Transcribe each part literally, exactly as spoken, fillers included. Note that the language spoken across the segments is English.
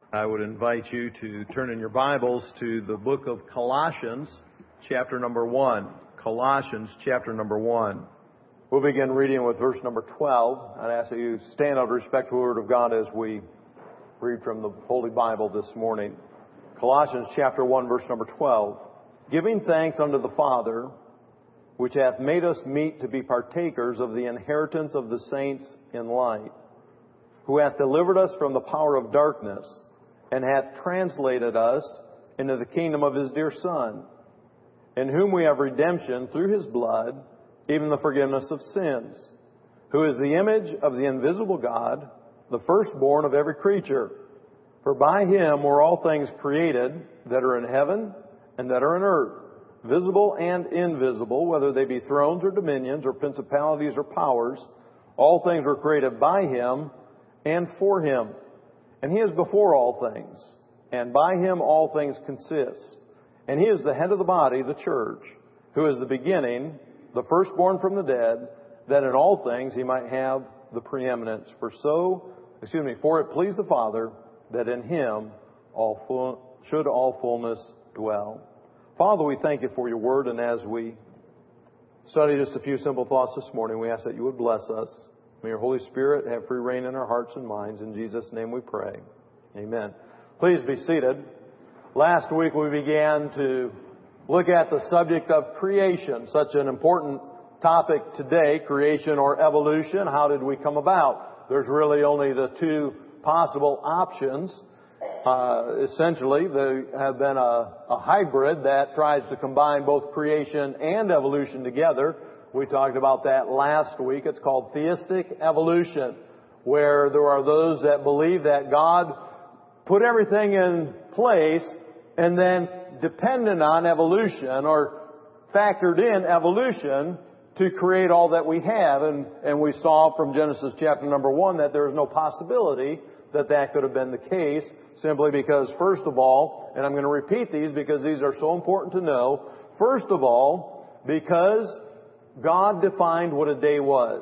I would invite you to turn in your Bibles to the book of Colossians, chapter number one. Colossians, chapter number one. We'll begin reading with verse number twelve. I'd ask that you stand out of respect for the Word of God as we read from the Holy Bible this morning. Colossians, chapter one, verse number twelve. Giving thanks unto the Father, which hath made us meet to be partakers of the inheritance of the saints in light, who hath delivered us from the power of darkness, and hath translated us into the kingdom of His dear Son, in whom we have redemption through His blood, even the forgiveness of sins, who is the image of the invisible God, the firstborn of every creature. For by Him were all things created that are in heaven and that are in earth, visible and invisible, whether they be thrones or dominions or principalities or powers. All things were created by Him and for Him. And He is before all things, and by Him all things consist. And He is the head of the body, the church, who is the beginning, the firstborn from the dead, that in all things He might have the preeminence. For so, excuse me, for it pleased the Father that in Him all full, should all fullness dwell. Father, we thank You for Your word, and as we study just a few simple thoughts this morning, we ask that You would bless us. May Your Holy Spirit have free reign in our hearts and minds. In Jesus' name we pray. Amen. Please be seated. Last week we began to look at the subject of creation, such an important topic today, creation or evolution. How did we come about? There's really only the two possible options. Uh, essentially, there have been a, a hybrid that tries to combine both creation and evolution together. We talked about that last week. It's called theistic evolution, where there are those that believe that God put everything in place and then depended on evolution or factored in evolution to create all that we have. And, and we saw from Genesis chapter number one that there is no possibility that that could have been the case, simply because, first of all, and I'm going to repeat these because these are so important to know, first of all, because God defined what a day was.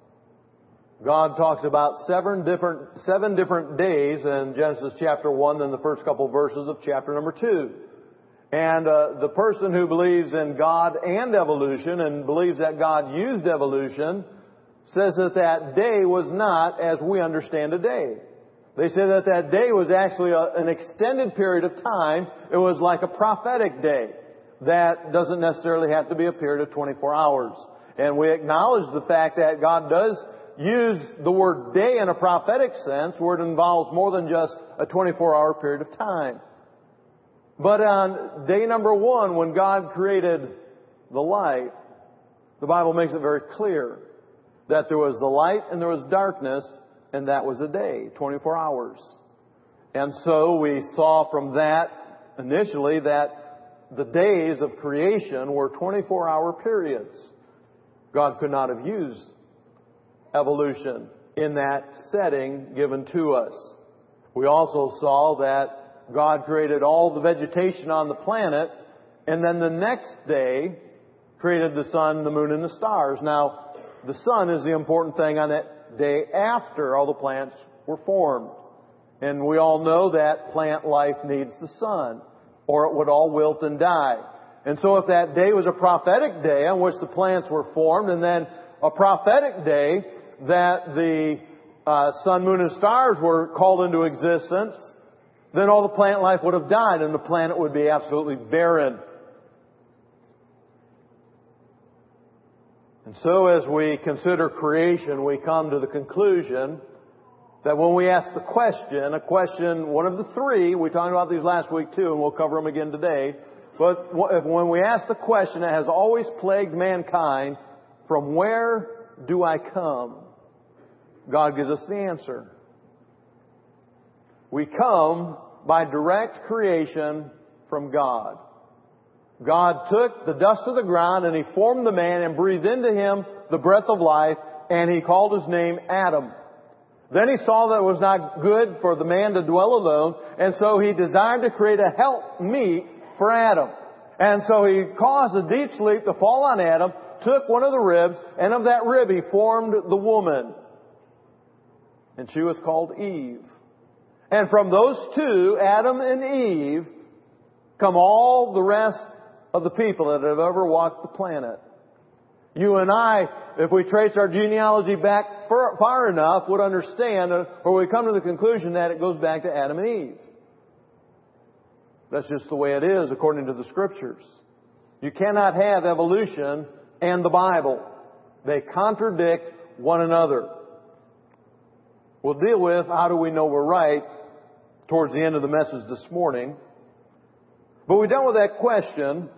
God talks about seven different, seven different days in Genesis chapter one than the first couple verses of chapter number two. And uh, the person who believes in God and evolution and believes that God used evolution says that that day was not as we understand a day. They say that that day was actually a, an extended period of time. It was like a prophetic day. That doesn't necessarily have to be a period of twenty-four hours. And we acknowledge the fact that God does use the word day in a prophetic sense, where it involves more than just a twenty-four hour period of time. But on day number one, when God created the light, the Bible makes it very clear that there was the light and there was darkness, and that was a day, twenty-four hours. And so we saw from that initially that the days of creation were twenty-four hour periods. God could not have used evolution in that setting given to us. We also saw that God created all the vegetation on the planet, and then the next day created the sun, the moon, and the stars. Now, the sun is the important thing on that day after all the plants were formed. And we all know that plant life needs the sun, or it would all wilt and die. And so if that day was a prophetic day on which the plants were formed, and then a prophetic day that the uh, sun, moon, and stars were called into existence, then all the plant life would have died and the planet would be absolutely barren. And so as we consider creation, we come to the conclusion that when we ask the question, a question, one of the three, we talked about these last week too, and we'll cover them again today. But when we ask the question that has always plagued mankind, from where do I come? God gives us the answer. We come by direct creation from God. God took the dust of the ground and He formed the man and breathed into him the breath of life, and He called his name Adam. Then He saw that it was not good for the man to dwell alone, and so He desired to create a helpmeet for Adam. And so He caused a deep sleep to fall on Adam, took one of the ribs, and of that rib He formed the woman. And she was called Eve. And from those two, Adam and Eve, come all the rest of the people that have ever walked the planet. You and I, if we trace our genealogy back far, far enough, would understand, or we come to the conclusion that it goes back to Adam and Eve. That's just the way it is according to the Scriptures. You cannot have evolution and the Bible. They contradict one another. We'll deal with how do we know we're right towards the end of the message this morning. But we dealt with that question,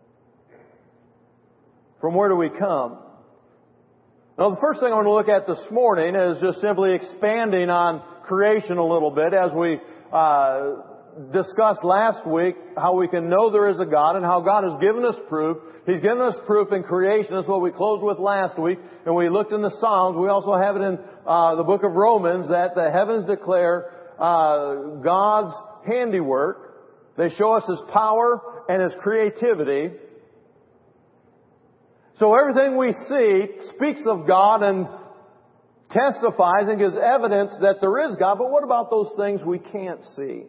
from where do we come? Now, the first thing I want to look at this morning is just simply expanding on creation a little bit, as we uh, discussed last week how we can know there is a God and how God has given us proof. He's given us proof in creation. That's what we closed with last week. And we looked in the Psalms. We also have it in uh, the book of Romans that the heavens declare uh, God's handiwork. They show us His power and His creativity. So everything we see speaks of God and testifies and gives evidence that there is God. But what about those things we can't see?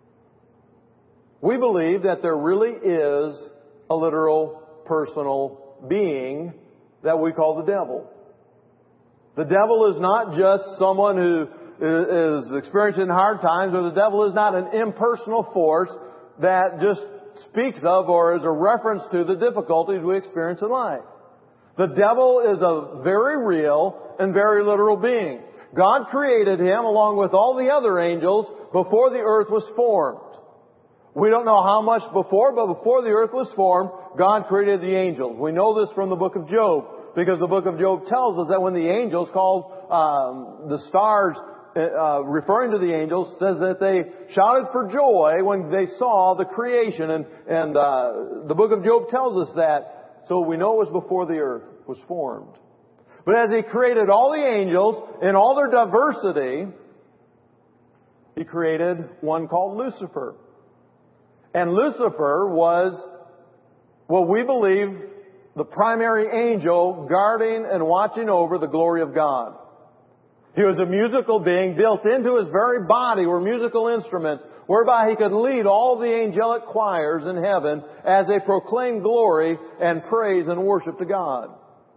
We believe that there really is a literal personal being that we call the devil. The devil is not just someone who is experiencing hard times, or the devil is not an impersonal force that just speaks of or is a reference to the difficulties we experience in life. The devil is a very real and very literal being. God created him along with all the other angels before the earth was formed. We don't know how much before, but before the earth was formed, God created the angels. We know this from the book of Job, because the book of Job tells us that when the angels called um, the stars, uh, referring to the angels, says that they shouted for joy when they saw the creation. And, and uh, the book of Job tells us that. So we know it was before the earth was formed. But as He created all the angels in all their diversity, He created one called Lucifer. And Lucifer was what we believe the primary angel guarding and watching over the glory of God. He was a musical being. Built into his very body were musical instruments whereby he could lead all the angelic choirs in heaven as they proclaimed glory and praise and worship to God.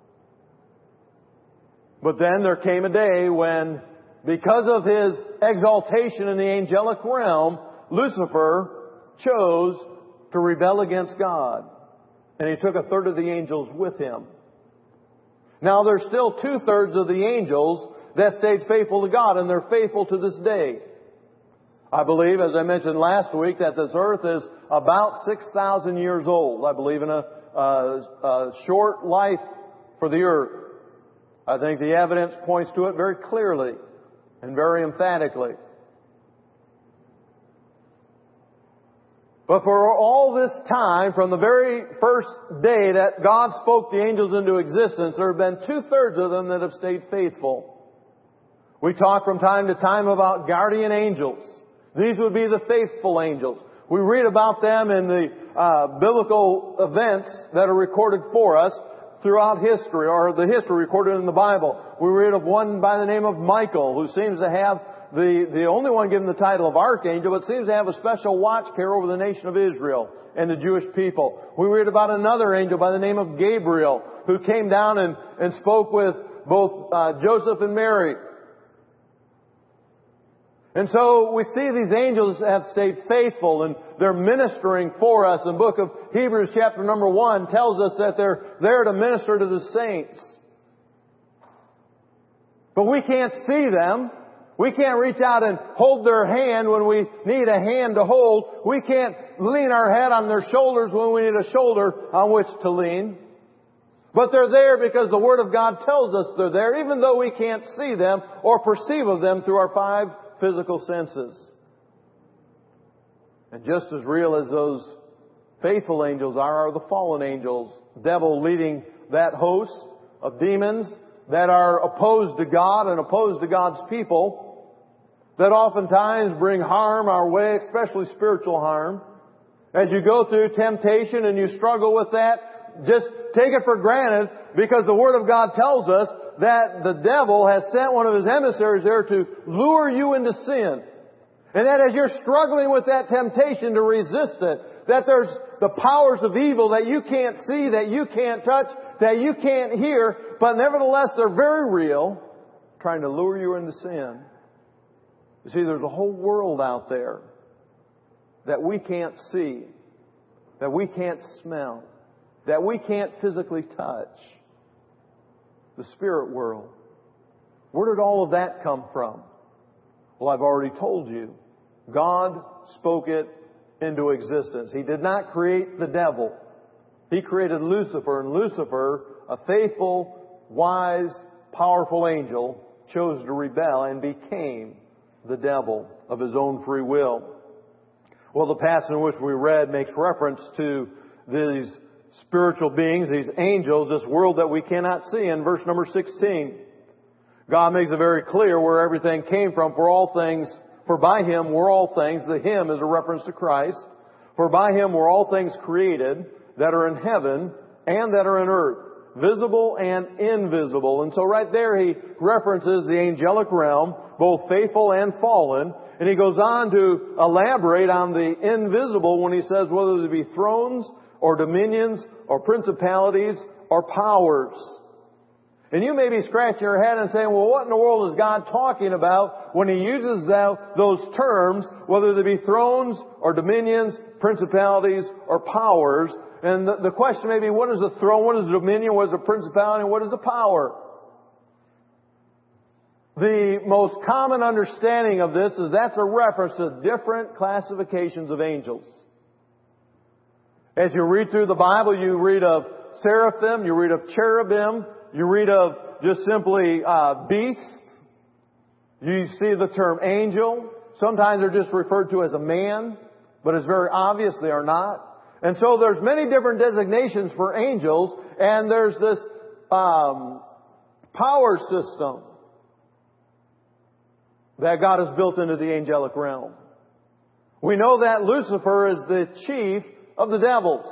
But then there came a day when, because of his exaltation in the angelic realm, Lucifer chose to rebel against God. And he took a third of the angels with him. Now there's still two-thirds of the angels that stayed faithful to God, and they're faithful to this day. I believe, as I mentioned last week, that this earth is about six thousand years old. I believe in a, a, a short life for the earth. I think the evidence points to it very clearly and very emphatically. But for all this time, from the very first day that God spoke the angels into existence, there have been two-thirds of them that have stayed faithful. We talk from time to time about guardian angels. These would be the faithful angels. We read about them in the uh, biblical events that are recorded for us throughout history, or the history recorded in the Bible. We read of one by the name of Michael, who seems to have the, the only one given the title of archangel, but seems to have a special watch care over the nation of Israel and the Jewish people. We read about another angel by the name of Gabriel, who came down and, and spoke with both uh, Joseph and Mary. And so we see these angels have stayed faithful, and they're ministering for us. And the book of Hebrews chapter number one tells us that they're there to minister to the saints. But we can't see them. We can't reach out and hold their hand when we need a hand to hold. We can't lean our head on their shoulders when we need a shoulder on which to lean. But they're there because the Word of God tells us they're there, even though we can't see them or perceive of them through our five physical senses. And just as real as those faithful angels are, are the fallen angels. The devil leading that host of demons that are opposed to God and opposed to God's people, that oftentimes bring harm our way, especially spiritual harm. As you go through temptation and you struggle with that, just take it for granted, because the Word of God tells us that the devil has sent one of his emissaries there to lure you into sin. And that as you're struggling with that temptation to resist it, that there's the powers of evil that you can't see, that you can't touch, that you can't hear, but nevertheless they're very real, trying to lure you into sin. You see, there's a whole world out there that we can't see, that we can't smell, that we can't physically touch. The spirit world. Where did all of that come from? Well, I've already told you. God spoke it into existence. He did not create the devil. He created Lucifer, and Lucifer, a faithful, wise, powerful angel, chose to rebel and became the devil of his own free will. Well, the passage in which we read makes reference to these spiritual beings, these angels, this world that we cannot see. In verse number sixteen, God makes it very clear where everything came from. For all things, for by Him were all things. The Him is a reference to Christ. For by Him were all things created that are in heaven and that are in earth, visible and invisible. And so right there He references the angelic realm, both faithful and fallen. And He goes on to elaborate on the invisible when He says whether there be thrones or dominions or principalities or powers. And you may be scratching your head and saying, well, what in the world is God talking about when He uses those terms, whether they be thrones or dominions, principalities or powers? And the, the question may be, what is a throne, what is a dominion, what is a principality, and what is a power? The most common understanding of this is that's a reference to different classifications of angels. As you read through the Bible, you read of seraphim, you read of cherubim, you read of just simply uh, beasts. You see the term angel. Sometimes they're just referred to as a man, but it's very obvious they are not. And so there's many different designations for angels, and there's this um, power system that God has built into the angelic realm. We know that Lucifer is the chief of the devils,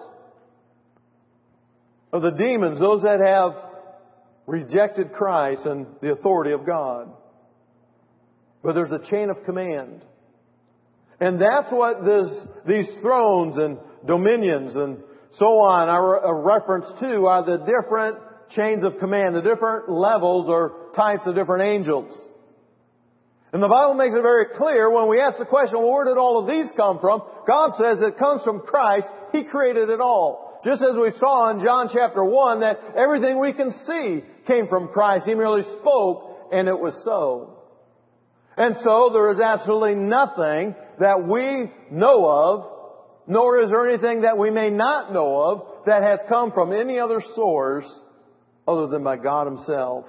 of the demons, those that have rejected Christ and the authority of God. But there's a chain of command. And that's what this, these thrones and dominions and so on are a reference to, are the different chains of command, the different levels or types of different angels. And the Bible makes it very clear when we ask the question, well, where did all of these come from? God says it comes from Christ. He created it all. Just as we saw in John chapter one that everything we can see came from Christ. He merely spoke and it was so. And so there is absolutely nothing that we know of, nor is there anything that we may not know of that has come from any other source other than by God Himself.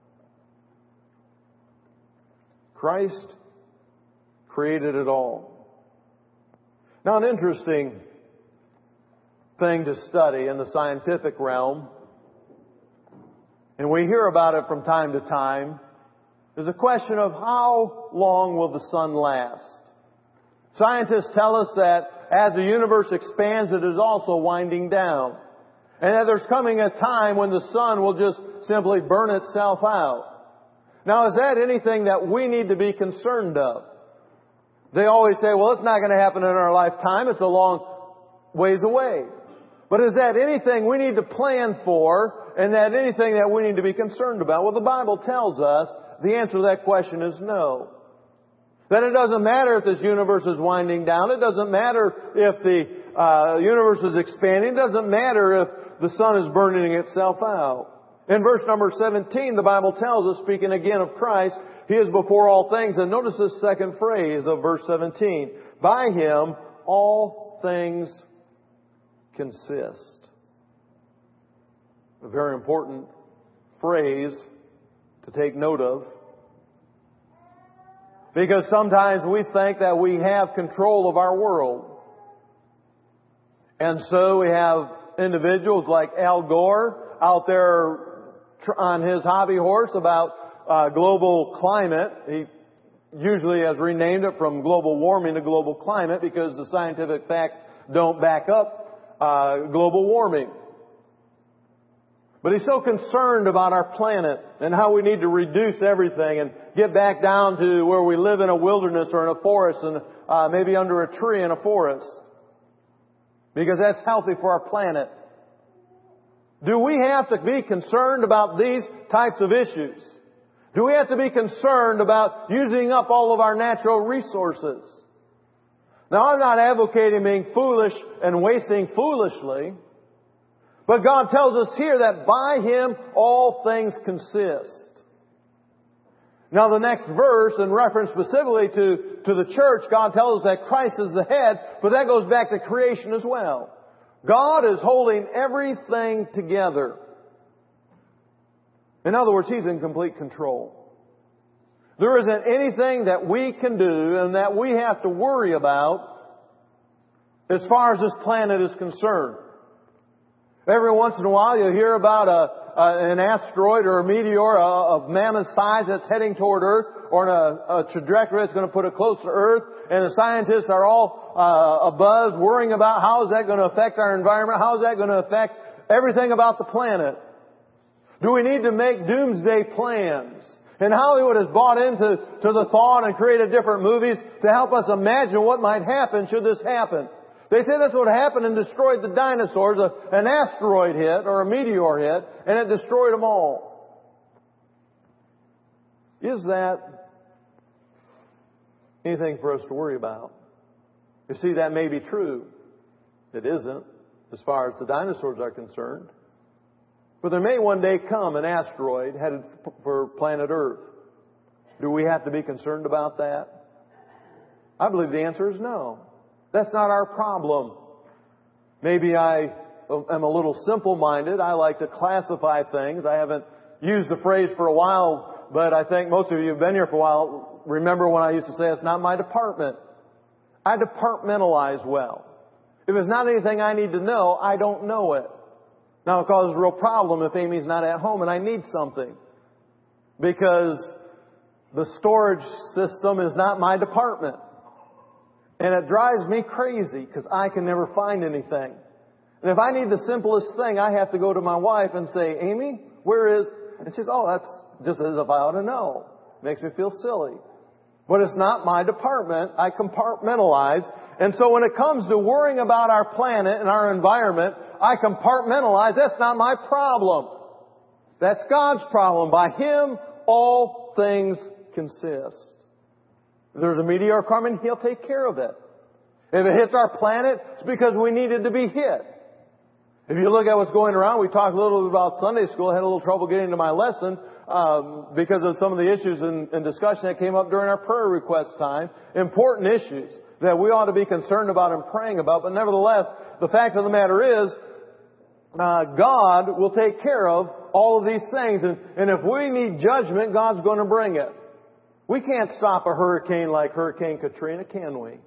Christ created it all. Now, an interesting thing to study in the scientific realm, and we hear about it from time to time, is a question of how long will the sun last? Scientists tell us that as the universe expands, it is also winding down. And that there's coming a time when the sun will just simply burn itself out. Now, is that anything that we need to be concerned of? They always say, well, it's not going to happen in our lifetime. It's a long ways away. But is that anything we need to plan for, and that anything that we need to be concerned about? Well, the Bible tells us the answer to that question is no. That it doesn't matter if this universe is winding down. It doesn't matter if the uh, universe is expanding. It doesn't matter if the sun is burning itself out. In verse number seventeen, the Bible tells us, speaking again of Christ, He is before all things. And notice this second phrase of verse seventeen. By Him all things consist. A very important phrase to take note of. Because sometimes we think that we have control of our world. And so we have individuals like Al Gore out there on his hobby horse about uh, global climate. He usually has renamed it from global warming to global climate because the scientific facts don't back up uh, global warming. But He's so concerned about our planet and how we need to reduce everything and get back down to where we live in a wilderness or in a forest and uh, maybe under a tree in a forest. Because that's healthy for our planet. Do we have to be concerned about these types of issues? Do we have to be concerned about using up all of our natural resources? Now, I'm not advocating being foolish and wasting foolishly. But God tells us here that by Him all things consist. Now the next verse, in reference specifically to, to the church, God tells us that Christ is the head, but that goes back to creation as well. God is holding everything together. In other words, He's in complete control. There isn't anything that we can do and that we have to worry about as far as this planet is concerned. Every once in a while you'll hear about a, a, an asteroid or a meteor of mammoth size that's heading toward Earth or in a, a trajectory that's going to put it close to Earth. And the scientists are all uh, abuzz worrying about how is that going to affect our environment? How is that going to affect everything about the planet? Do we need to make doomsday plans? And Hollywood has bought into to the thought and created different movies to help us imagine what might happen should this happen. They say that's what happened and destroyed the dinosaurs. A, an asteroid hit or a meteor hit and it destroyed them all. Is that anything for us to worry about? You see, that may be true. It isn't, as far as the dinosaurs are concerned. But there may one day come an asteroid headed for planet Earth. Do we have to be concerned about that? I believe the answer is no. That's not our problem. Maybe I am a little simple-minded. I like to classify things. I haven't used the phrase for a while, but I think most of you who've been here for a while remember when I used to say it's not my department. I departmentalize well. If it's not anything I need to know, I don't know it. Now it causes a real problem if Amy's not at home and I need something. Because the storage system is not my department. And it drives me crazy because I can never find anything. And if I need the simplest thing, I have to go to my wife and say, Amy, where is... And she says, oh, that's just as if I ought to know. Makes me feel silly. But it's not my department. I compartmentalize. And so when it comes to worrying about our planet and our environment, I compartmentalize. That's not my problem. That's God's problem. By Him, all things consist. If there's a meteor coming, He'll take care of it. If it hits our planet, it's because we needed to be hit. If you look at what's going around, we talked a little bit about Sunday school. I had a little trouble getting to my lesson um, because of some of the issues and, and discussion that came up during our prayer request time. Important issues that we ought to be concerned about and praying about. But nevertheless, the fact of the matter is, uh, God will take care of all of these things. And, and if we need judgment, God's going to bring it. We can't stop a hurricane like Hurricane Katrina, can we?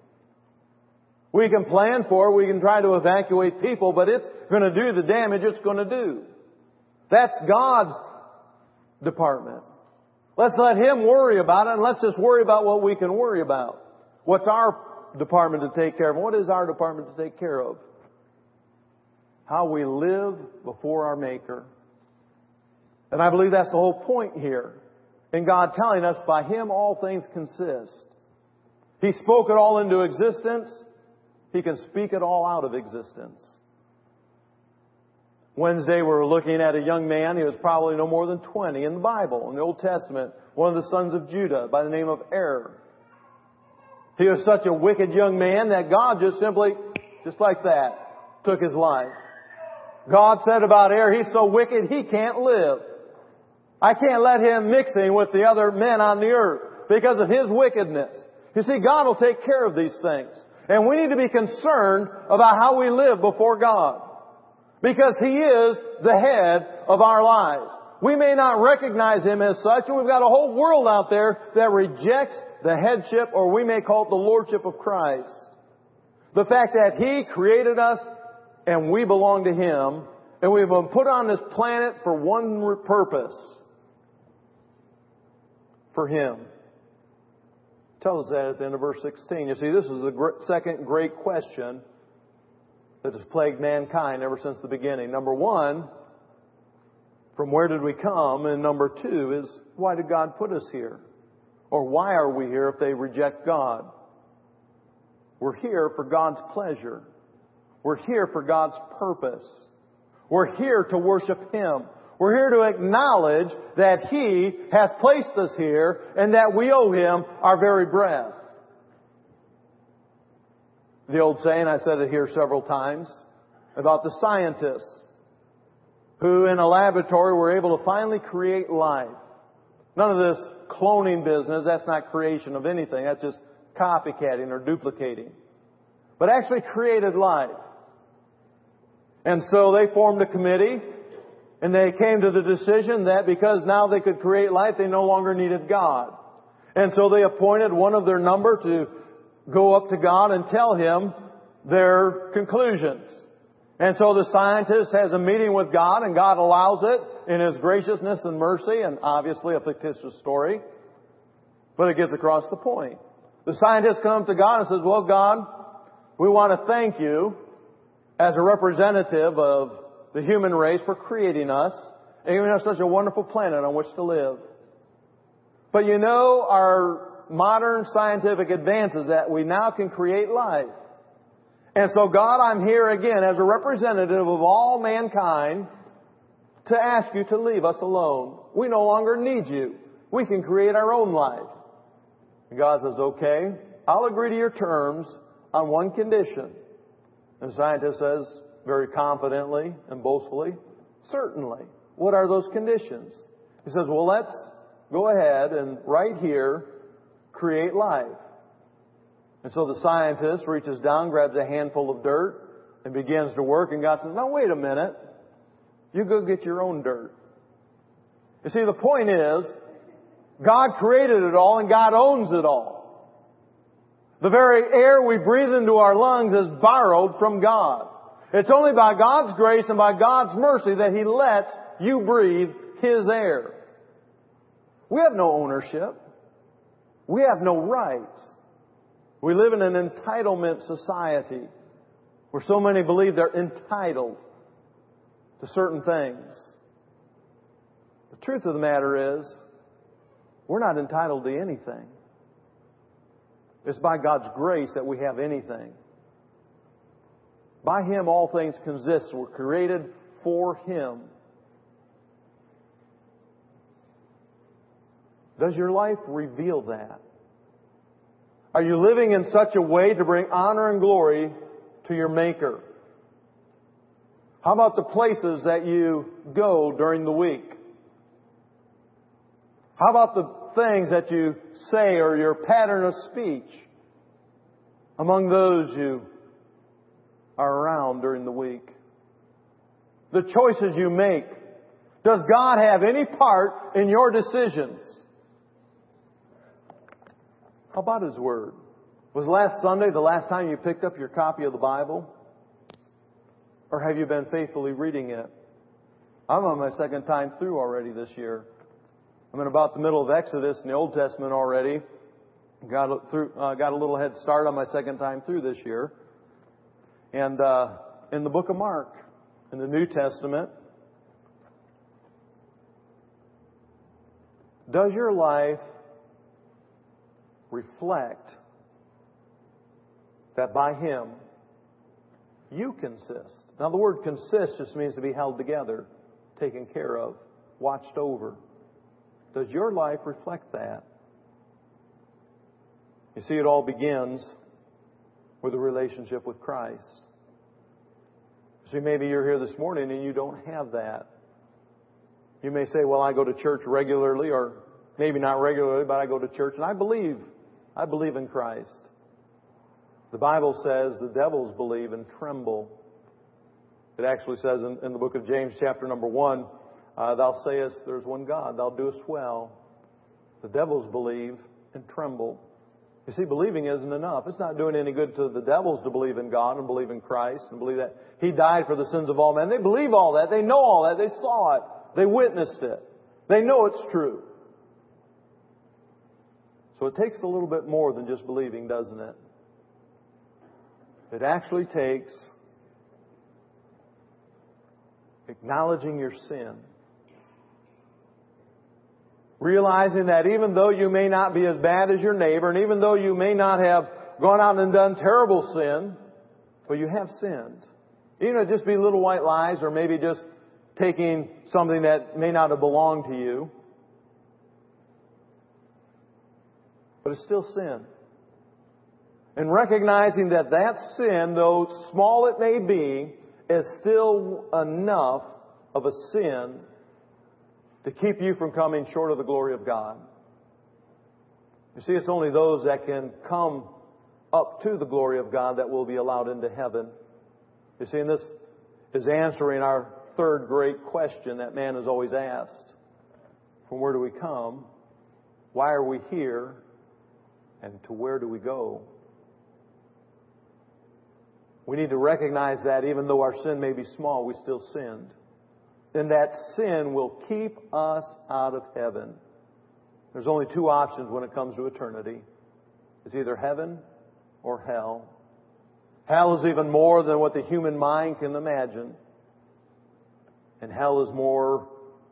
We can plan for it. We can try to evacuate people, but it's going to do the damage it's going to do. That's God's department. Let's let Him worry about it, and let's just worry about what we can worry about. What's our department to take care of? What is our department to take care of? How we live before our Maker. And I believe that's the whole point here. And God telling us, by Him all things consist. He spoke it all into existence. He can speak it all out of existence. Wednesday we were looking at a young man. He was probably no more than twenty in the Bible, in the Old Testament. One of the sons of Judah by the name of Er. He was such a wicked young man that God just simply, just like that, took his life. God said about Er, he's so wicked he can't live. I can't let him mixing with the other men on the earth because of his wickedness. You see, God will take care of these things. And we need to be concerned about how we live before God. Because He is the head of our lives. We may not recognize Him as such, and we've got a whole world out there that rejects the headship, or we may call it the lordship of Christ. The fact that He created us and we belong to Him, and we've been put on this planet for one purpose. For Him. Tells us that at the end of verse sixteen. You see, this is the second great question that has plagued mankind ever since the beginning. Number one, from where did we come? And number two is, why did God put us here? Or why are we here if they reject God? We're here for God's pleasure. We're here for God's purpose. We're here to worship Him. We're here to acknowledge that He has placed us here and that we owe Him our very breath. The old saying, I said it here several times, about the scientists who in a laboratory were able to finally create life. None of this cloning business, that's not creation of anything. That's just copycatting or duplicating. But actually created life. And so they formed a committee, and they came to the decision that because now they could create life, they no longer needed God. And so they appointed one of their number to go up to God and tell Him their conclusions. And so the scientist has a meeting with God, and God allows it in His graciousness and mercy, and obviously a fictitious story. But it gets across the point. The scientist comes to God and says, well, God, we want to thank You as a representative of the human race for creating us and giving us such a wonderful planet on which to live. But you know, our modern scientific advances that we now can create life. And so God, I'm here again as a representative of all mankind to ask You to leave us alone. We no longer need You. We can create our own life. And God says, okay, I'll agree to your terms on one condition. And the scientist says, very confidently and boastfully, certainly. What are those conditions? He says, well, let's go ahead and right here create life. And so the scientist reaches down, grabs a handful of dirt, and begins to work. And God says, now wait a minute. You go get your own dirt. You see, the point is, God created it all and God owns it all. The very air we breathe into our lungs is borrowed from God. It's only by God's grace and by God's mercy that He lets you breathe His air. We have no ownership. We have no rights. We live in an entitlement society where so many believe they're entitled to certain things. The truth of the matter is, we're not entitled to anything. It's by God's grace that we have anything. By Him all things consist. We're created for Him. Does your life reveal that? Are you living in such a way to bring honor and glory to your Maker? How about the places that you go during the week? How about the things that you say or your pattern of speech among those you are around during the week? The choices you make. Does God have any part in your decisions? How about His Word? Was last Sunday the last time you picked up your copy of the Bible? Or have you been faithfully reading it? I'm on my second time through already this year. I'm in about the middle of Exodus in the Old Testament already. Got, through, uh, got a little head start on my second time through this year. And uh, in the book of Mark, in the New Testament, does your life reflect that by Him you consist? Now the word consist just means to be held together, taken care of, watched over. Does your life reflect that? You see, it all begins with a relationship with Christ. See, maybe you're here this morning and you don't have that. You may say, well, I go to church regularly, or maybe not regularly, but I go to church and I believe, I believe in Christ. The Bible says the devils believe and tremble. It actually says in, in the book of James, chapter number one, uh, thou sayest there's one God, thou doest well. The devils believe and tremble. You see, believing isn't enough. It's not doing any good to the devils to believe in God and believe in Christ and believe that He died for the sins of all men. They believe all that. They know all that. They saw it. They witnessed it. They know it's true. So it takes a little bit more than just believing, doesn't it? It actually takes acknowledging your sin, Realizing that even though you may not be as bad as your neighbor, and even though you may not have gone out and done terrible sin, but you have sinned. Even if it just be little white lies, or maybe just taking something that may not have belonged to you. But it's still sin. And recognizing that that sin, though small it may be, is still enough of a sin to keep you from coming short of the glory of God. You see, it's only those that can come up to the glory of God that will be allowed into heaven. You see, and this is answering our third great question that man has always asked. From where do we come? Why are we here? And to where do we go? We need to recognize that even though our sin may be small, we still sinned. And that sin will keep us out of heaven. There's only two options when it comes to eternity. It's either heaven or hell. Hell is even more than what the human mind can imagine. And hell is more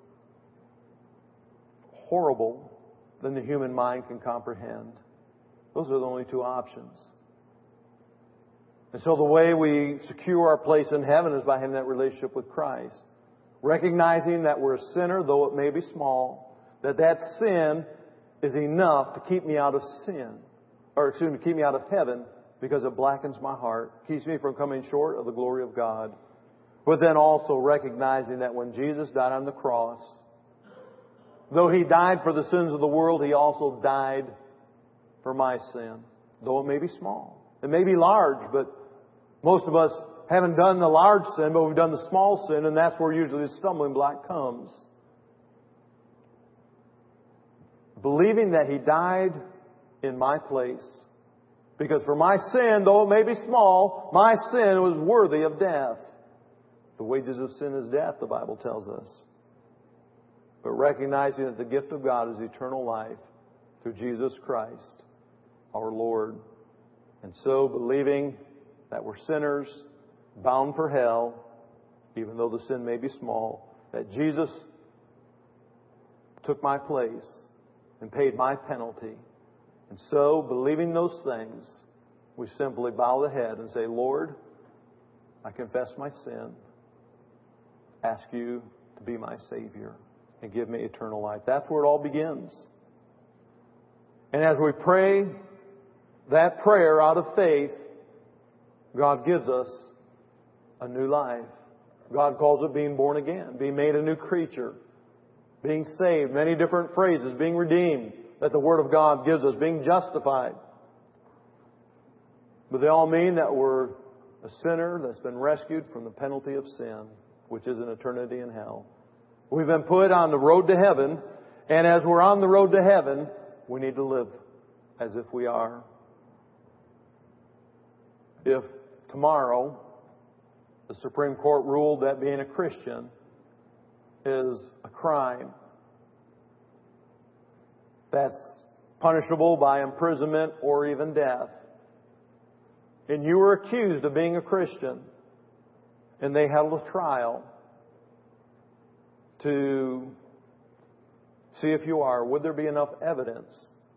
horrible than the human mind can comprehend. Those are the only two options. And so the way we secure our place in heaven is by having that relationship with Christ. Recognizing that we're a sinner, though it may be small, that that sin is enough to keep me out of sin, or excuse me, keep me out of heaven, because it blackens my heart, keeps me from coming short of the glory of God. But then also recognizing that when Jesus died on the cross, though He died for the sins of the world, He also died for my sin, though it may be small. It may be large, but most of us haven't done the large sin, but we've done the small sin, and that's where usually the stumbling block comes. Believing that He died in my place. Because for my sin, though it may be small, my sin was worthy of death. The wages of sin is death, the Bible tells us. But recognizing that the gift of God is eternal life through Jesus Christ, our Lord. And so believing that we're sinners, bound for hell, even though the sin may be small, that Jesus took my place and paid my penalty. And so, believing those things, we simply bow the head and say, Lord, I confess my sin, ask you to be my Savior, and give me eternal life. That's where it all begins. And as we pray that prayer out of faith, God gives us a new life. God calls it being born again, being made a new creature, being saved, many different phrases, being redeemed that the Word of God gives us, being justified. But they all mean that we're a sinner that's been rescued from the penalty of sin, which is an eternity in hell. We've been put on the road to heaven, and as we're on the road to heaven, we need to live as if we are. If tomorrow the Supreme Court ruled that being a Christian is a crime that's punishable by imprisonment or even death, and you were accused of being a Christian, and they held a trial to see if you are, would there be enough evidence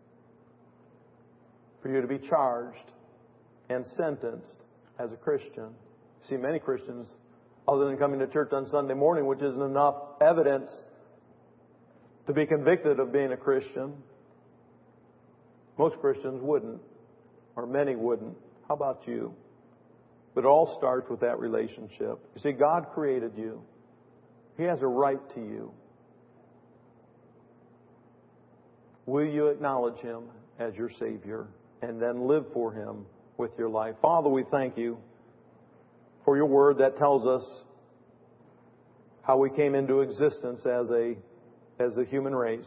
for you to be charged and sentenced as a Christian? See, many Christians, other than coming to church on Sunday morning, which isn't enough evidence to be convicted of being a Christian, most Christians wouldn't, or many wouldn't. How about you? But it all starts with that relationship. You see, God created you. He has a right to you. Will you acknowledge Him as your Savior and then live for Him with your life? Father, we thank you for your word that tells us how we came into existence as a, as a human race.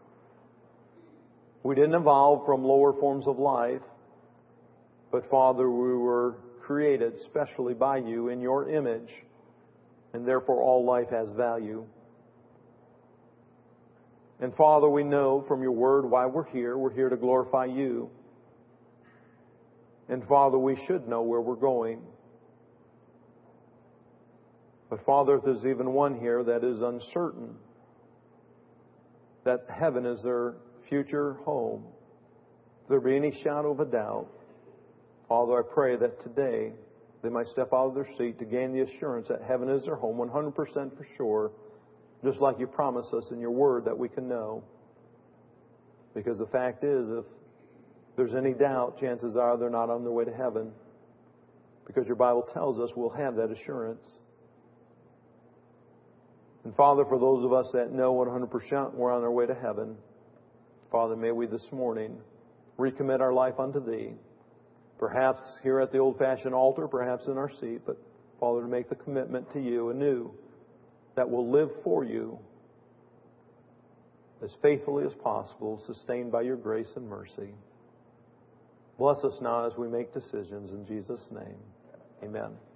We didn't evolve from lower forms of life, but Father, we were created specially by you in your image, and therefore all life has value. And Father, we know from your word why we're here. We're here to glorify you. And Father, we should know where we're going. But Father, if there's even one here that is uncertain, that heaven is their future home. If there be any shadow of a doubt, Father, I pray that today they might step out of their seat to gain the assurance that heaven is their home, one hundred percent for sure, just like you promised us in your word that we can know. Because the fact is, if there's any doubt, chances are they're not on their way to heaven. Because your Bible tells us we'll have that assurance. And Father, for those of us that know one hundred percent we're on our way to heaven, Father, may we this morning recommit our life unto Thee. Perhaps here at the old-fashioned altar, perhaps in our seat, but Father, to make the commitment to you anew that we'll live for you as faithfully as possible, sustained by your grace and mercy. Bless us now as we make decisions in Jesus' name. Amen.